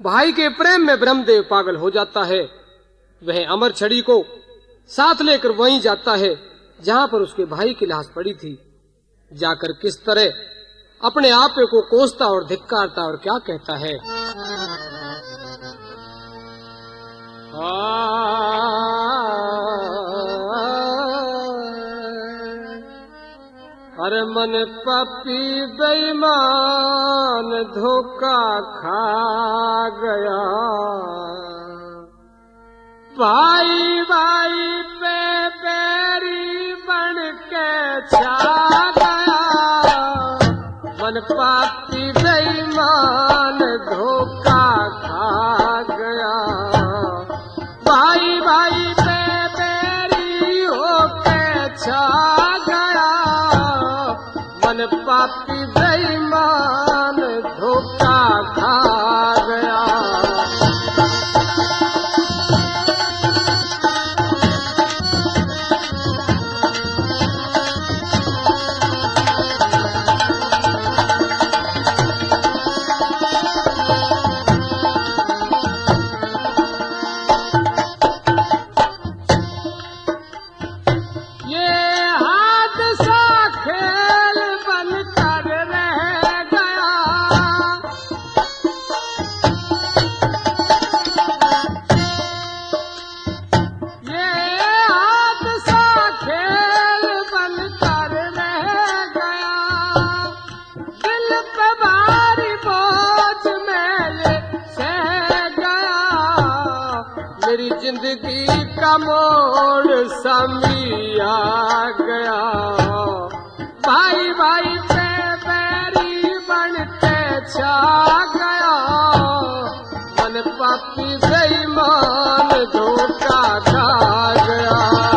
भाई के प्रेम में ब्रह्मदेव पागल हो जाता है। वह अमर छड़ी को साथ लेकर वहीं जाता है जहां पर उसके भाई की लाश पड़ी थी। जाकर किस तरह अपने आप को कोसता और धिक्कारता और क्या कहता है। अरे मन पापी बेईमान धोखा खा गया, भाई भाई पे बैरी बन के छा गया। मन पापी बेईमान धोखा खा गया, भाई भाई पे बैरी होके छा गया। मन पापी बेईमान धोखा खा गया। मेरी जिंदगी का मोड़ सामने आ गया, भाई भाई पे बैरी बन के छा गया। मन पापी बेईमान धोखा खा गया।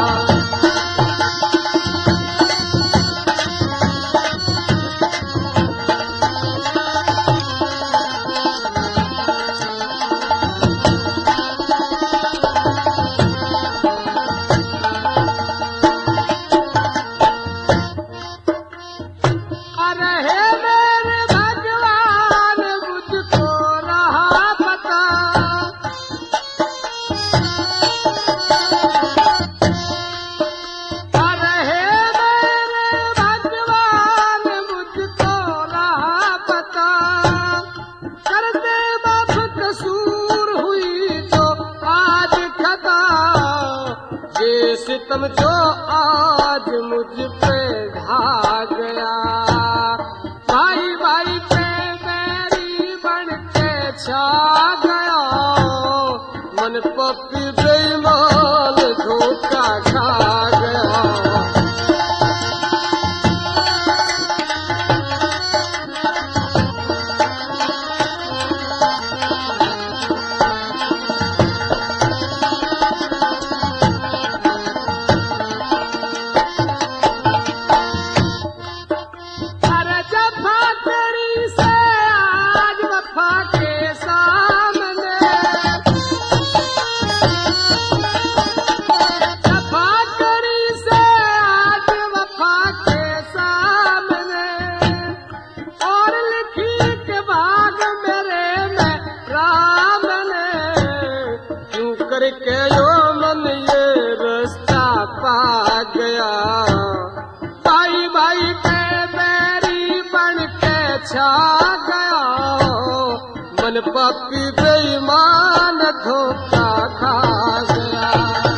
सितम जो आज मुझ पे ढा गया, भाई भाई पे बैरी बन के छा गया। मन पापी बेईमान धोखा खा गया। करके यो मन ये रास्ता पा गया, भाई भाई पे बैरी बन के छा गया। मन पापी बेईमान धोखा खा गया।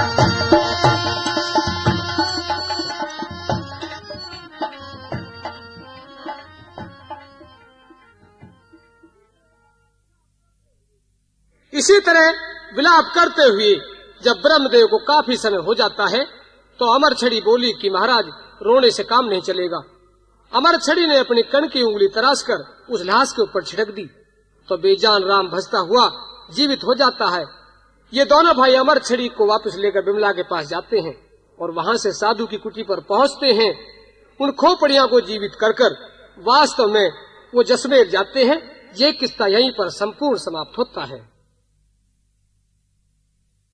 इसी तरह विलाप करते हुए जब ब्रह्मदेव को काफी समय हो जाता है तो अमर छड़ी बोली कि महाराज रोने से काम नहीं चलेगा। अमर छड़ी ने अपनी कण की उंगली तराशकर उस लाश के ऊपर छिड़क दी तो बेजान राम भजता हुआ जीवित हो जाता है। ये दोनों भाई अमर छड़ी को वापस लेकर बिमला के पास जाते हैं और वहां से साधु की कुटी पर पहुंचते हैं। उन खोपड़ियों को जीवित कर वास्तव में वो जसमेर जाते हैं। ये किस्सा यहीं पर संपूर्ण समाप्त होता है।